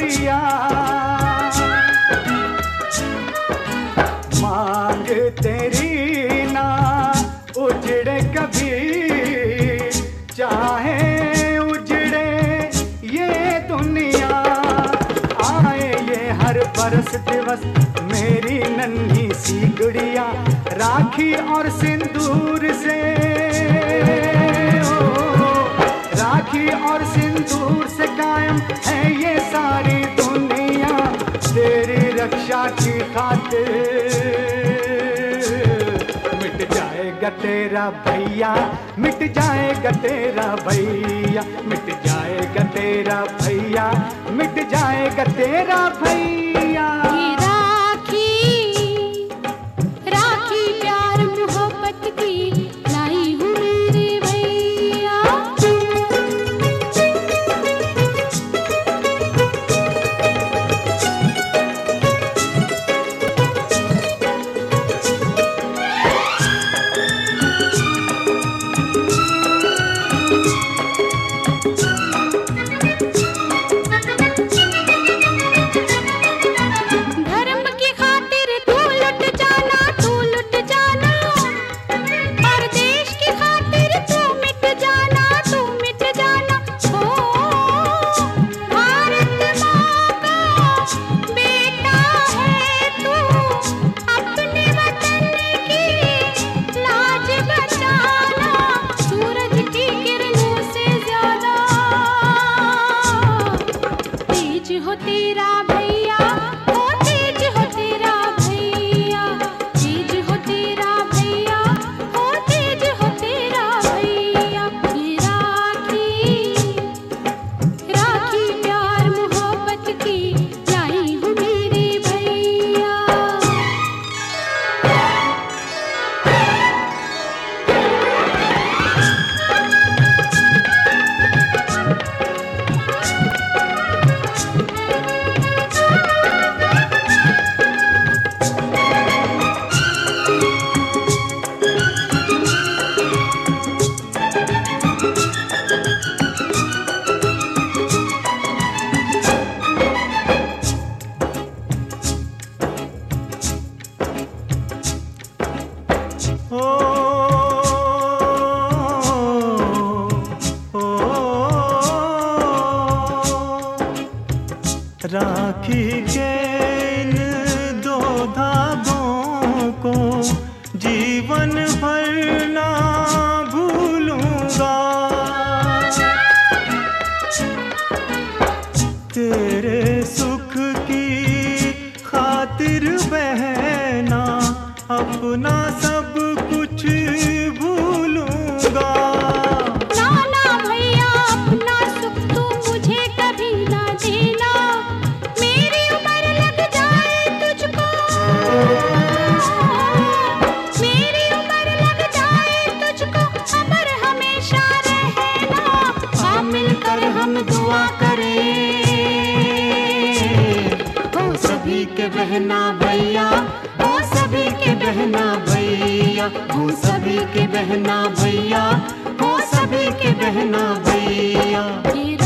गुड़िया, मांग तेरी ना उजड़े कभी, चाहे उजड़े ये दुनिया। आए ये हर बरस दिवस मेरी नन्ही सी गुड़िया, राखी और सिंदूर से, राखी और सिंदूर से कायम है ये सारी दुनिया, तेरी रक्षा की खातिर। मिट जाएगा तेरा भैया, मिट जाएगा तेरा भैया, मिट जाएगा तेरा भैया, मिट जाएगा तेरा भैया। राखी के इन दो धागों को जीवन भर ना भूलूंगा, तेरे सुख की खातिर बहना अपना सब कुछ भूलूंगा। बहना भैया, वो सभी के बहना भैया, वो सभी के बहना भैया, वो सभी के बहना भैया।